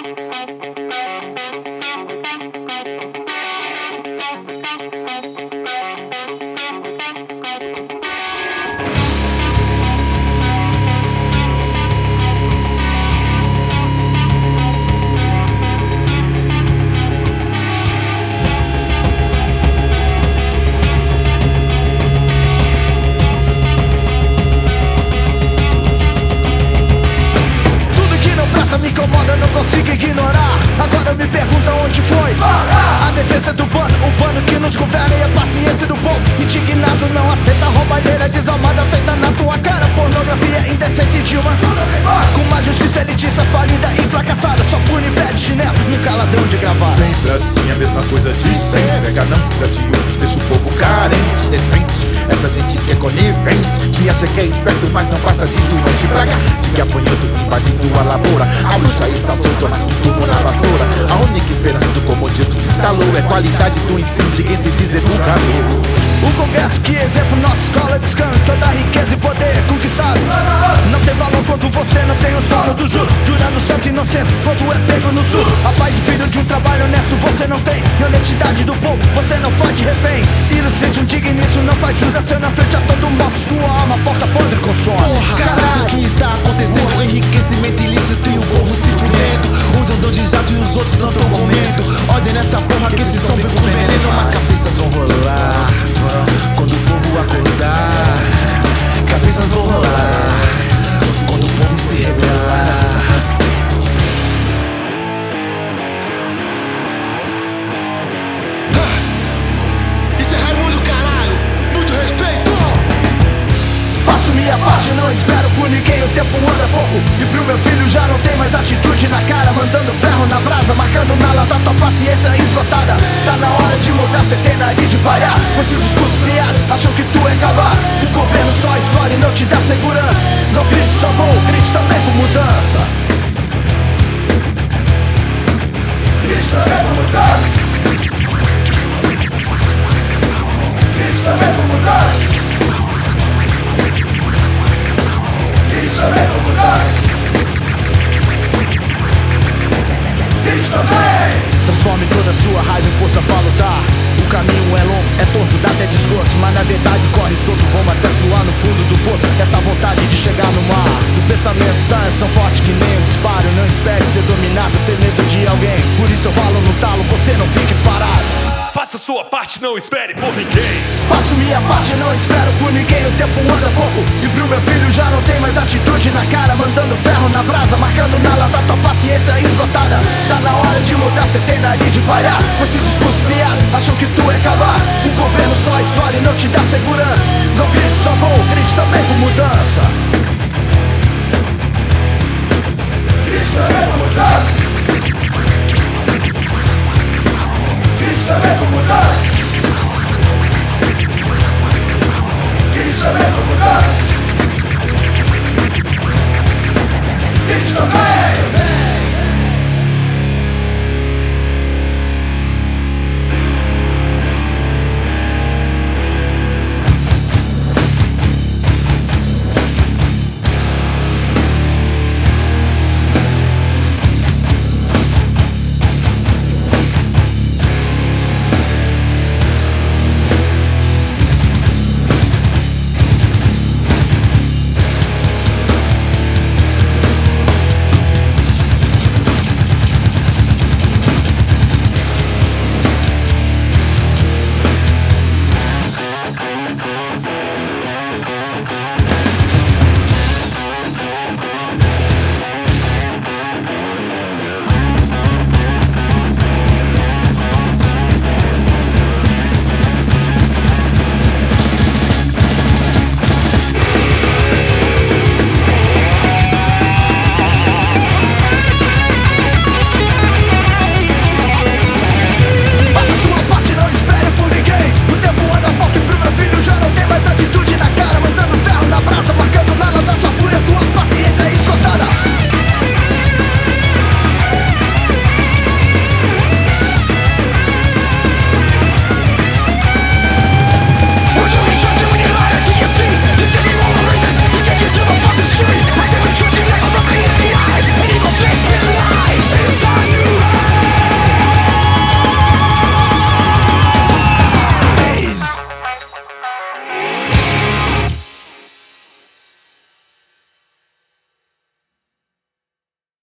Me incomoda, não consigo ignorar. Agora me pergunta onde foi a decência do bando, o bando que nos governa e a paciência do povo. Indignado, não aceita a roubalheira desalmada feita na tua cara. Pornografia indecente Dilma, com uma justiça elitista falida e fracassada. Só pune pé de chinelo, nunca ladrão de gravata. Sempre assim, a mesma coisa de sempre. A ganância de outros deixa o povo carente, decente. Essa gente que é conivente, que acha que é esperto, mas não passa de doente. Praga, siga apanhando, invadindo a lavoura. A bruxa está solta, mas com tudo na vassoura. A única esperança do comodismo se instalou. É qualidade do ensino de quem se diz educador. O Congresso que exemplo, nossa escola de escândalo. Toda a riqueza e poder conquistado não tem valor quando você não tem o sono do juro. Jurando santa inocência quando é pego no sul. A paz de filho de um trabalho honesto você não tem. E honestidade do povo você não pode refém. Inocência, um digníssimo não faz jus a ser na frente a todo mundo. Sua alma, porca podre consome. Porra, caralho, o que está acontecendo? Enriquecimento ilícito e o povo se fudendo. Uns andam de jato e os outros não tão comendo. Ordem nessa porra que esse som vem com veneno. Mas cabeças vão rolar quando o povo acordar. Cabeças vão rolar quando o povo se rebelar. Isso é Raimundo, caralho. Muito respeito. Faço minha parte, não espero por ninguém. O tempo anda pouco e pro meu filho já não tem mais atitude na cara. Mandando ferro na brasa, marcando na lata tua paciência esgotada. Tá na hora de mudar, cê tem nariz de palhaço. Com esse discurso fiado, acham que tu é capaz. O governo só explora e não te dá segurança. Não grite só com, grite também com mudança. Grite também com mudança. Grite também com mudança. Grite também com mudança. Grite também. Transforme toda a sua raiva em força pra lutar. O caminho é longo, é torto, dá até desgosto. Mas na verdade corre solto, vamos até suar no fundo do poço. Essa vontade de chegar no mar. Do pensamento são fortes que nem um disparo. Não espere ser dominado, ter medo de alguém. Por isso eu falo no talo, você não fique parado. Faça sua parte, não espere por ninguém. Faço minha parte, não espero por ninguém. O tempo anda pouco e pro meu filho já não tem mais atitude na cara. Mandando ferro na brasa, marcando na lata tua paciência esgotada. Tá na hora de mudar, cê tem nariz de palhaço. Com esse discurso fiado, acham que tu é capaz. O governo só explora e não te dá segurança. Não grite só com, grite também com mudança.